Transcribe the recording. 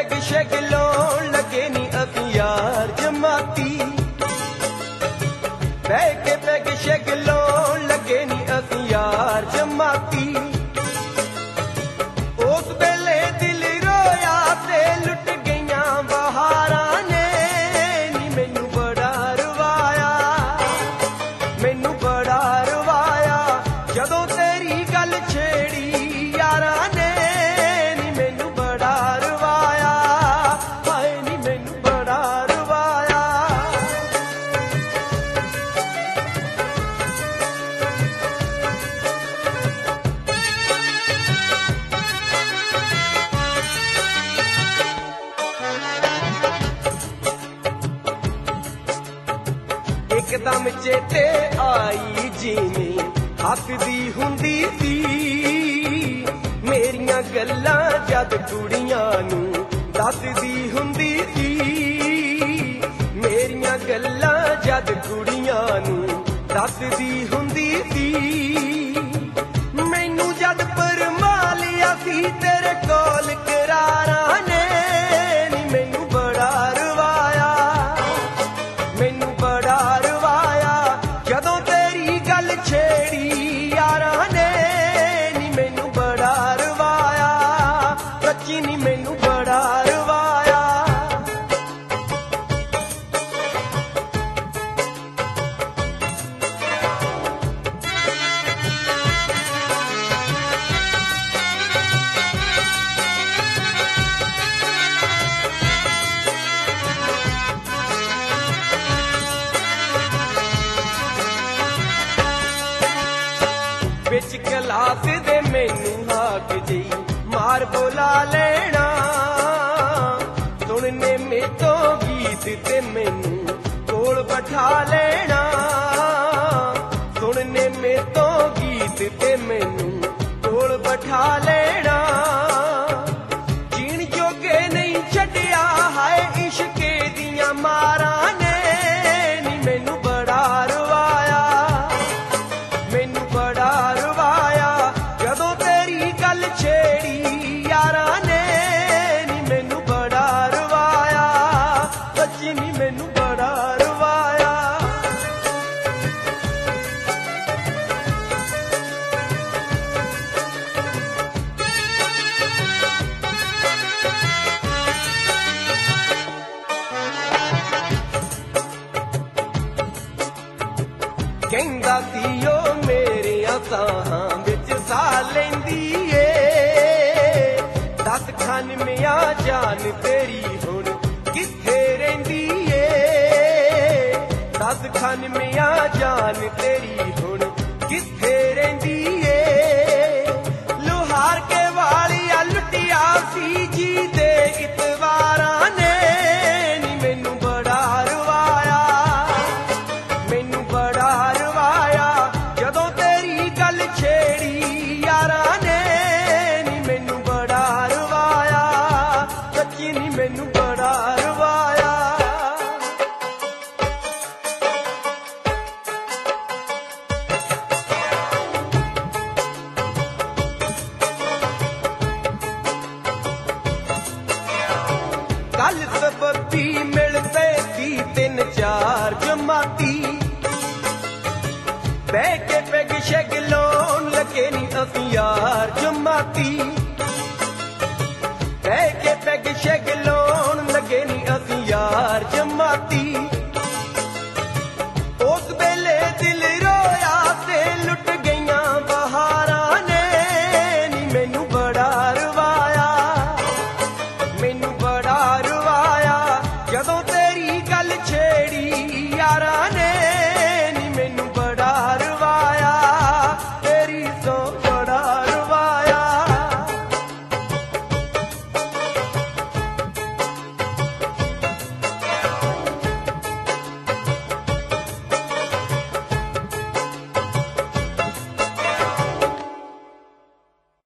Peg ਸ਼ੈਗ ਲਾਉਣ ਲੱਗੇ ਨੀ ਅਸੀਂ ਯਾਰ ਜਮਾਤੀ। ਬਹਿ ਕੇ ਪੈਗ ਸ਼ੈਗ ਲਾਉਣ ਲੱਗੇ ਨੀ ਅਸੀਂ ਯਾਰ ਜਮਾਤੀ। ਉਸ ਵੇਲੇ ਦਿਲ ਰੋਇਆ ਤੇ ਲੁੱਟ ਗਈਆਂ ਬਹਾਰਾਂ ਨੇ ਨੀ ਮੈਨੂੰ ਬੜਾ ਰਵਾਇਆ, ਮੈਨੂੰ ਬੜਾ ਰਵਾਇਆ ਜਦੋਂ ਤੇਰੀ ਗੱਲ ਛੇੜੀ ਯਾਰਾਂ ਨੇ ਨੀ ਮੈਨੂੰ ਬੜਾ ਰਵਾਇਆ, ਹਾਏ ਨੀ ਮੈਨੂੰ ਬੜਾ ਰਵਾਇਆ। ਇੱਕਦਮ ਚੇਤੇ ਆਈ ਜਿਵੇਂ ਹੱਸਦੀ ਹੁੰਦੀ ਸੀ, ਮੇਰੀਆਂ ਗੱਲਾਂ ਜਦ ਕੁੜੀਆਂ ਨੂੰ ਦੱਸਦੀ ਹੁੰਦੀ ਸੀ, ਮੇਰੀਆਂ ਗੱਲਾਂ ਜਦ ਕੁੜੀਆਂ ਨੂੰ ਦੱਸਦੀ ਹੁੰਦੀ ਸੀ। ਮੈਨੂੰ ਜਦ ਪਰਮਾ ਲਿਆ ਸੀ ਤੇਰੇ ਕੋਲ ਕਰਾਰਾਂ ਨੇ ਨੀ ਮੈਨੂੰ ਬੜਾ ਰਵਾਇਆ, ਮੈਨੂੰ ਬੜਾ ਰਵਾਇਆ ਜਦੋਂ ਤੇਰੀ ਗੱਲ ਛੇੜੀ ਯਾਰਾਂ ਨੇ ਨੀ ਮੈਨੂੰ ਬੜਾ ਰਵਾਇਆ, ਸੱਚੀ ਨੀ ਮੈਨੂੰ ਬੜਾ ਰਵਾਇਆ। ਵਿੱਚ ਕਲਾਸ ਦੇ ਮੈਨੂੰ ਹਾਕ ਜੀ ਮਾਰ ਬੋਲਾ ਲੈਣਾ, ਸੁਣਨੇ ਮੇਤੋਂ ਗੀਤ ਤੇ ਮੈਨੂੰ ਕੋਲ ਬਿਠਾ ਲੈਣਾ, ਸੁਣਨੇ ਮੇਤੋਂ ਗੀਤ ਤੇ ਮੈਨੂੰ ਕੋਲ ਬਿਠਾ ਲੈਣਾ। ਜੀਣ ਜੋਗੇ ਨਹੀਂ ਛੱਡਿਆ ਹਾਏ ਇਸ਼ਕੇ ਦੀਆਂ ਮਾਰਾਂ ਨੇ ਨੀ ਮੈਨੂੰ ਬੜਾ ਰਵਾਇਆ, ਮੈਨੂੰ ਬੜਾ ਰਵਾਇਆ ਜਦੋਂ ਤੇਰੀ ਗੱਲ ਛੇੜੀ ਯਾਰਾਂ ਨੇ ਨੀ ਮੈਨੂੰ ਬੜਾ ਰਵਾਇਆ, ਸੱਚੀ ਨੀ ਮੈਨੂੰ ਬੜਾ ਰਵਾਇਆ। ਕਹਿੰਦਾ ਸੀ ਉਹ ਮੇਰਿਆਂ ਸਾਹਾਂ ਵਿੱਚ ਸਾਹ ਲੈਂਦੀ ਏ, ਦੱਸ ਖਾਨਮਿਆਂ ਜਾਨ ਤੇਰੀ ਹੁਣ ਕਿੱਥੇ ਰਹਿੰਦੀ ਏ, ਦੱਸ ਖਾਨਮਿਆਂ ਜਾਨ ਤੇਰੀ ਹੁਣ ਕਿੱਥੇ ਰਹਿੰਦੀ ਏ। ਲੁਹਾਰ ਕੇ ਵਾਲੀਆ ਲੁੱਟਿਆ ਸੀ ਜੀ ਦੇ ਇਤਵਾਰਾਂ ਨੇ ਨੀ ਮੈਨੂੰ ਬੜਾ ਰਵਾਇਆ, ਮੈਨੂੰ ਬੜਾ ਰਵਾਇਆ ਜਦੋਂ ਤੇਰੀ ਗੱਲ ਛੇੜੀ ਯਾਰਾਂ ਨੇ ਨੀ ਮੈਨੂੰ ਬੜਾ ਰਵਾਇਆ, ਸੱਚੀ ਨੀ ਮੈਨੂੰ ਬੜਾ ਰਵਾਇਆ। ਕੱਲ ਸਬੱਬੀ ਮਿਲ ਪਏ ਸੀ ਤਿੰਨ ਚਾਰ ਜਮਾਤੀ, ਬਹਿ ਕੇ ਪੈਗ ਸ਼ੈਗ ਲਾਉਣ ਲੱਗੇ ਨੀ ਅਸੀਂ ਯਾਰ ਜਮਾਤੀ।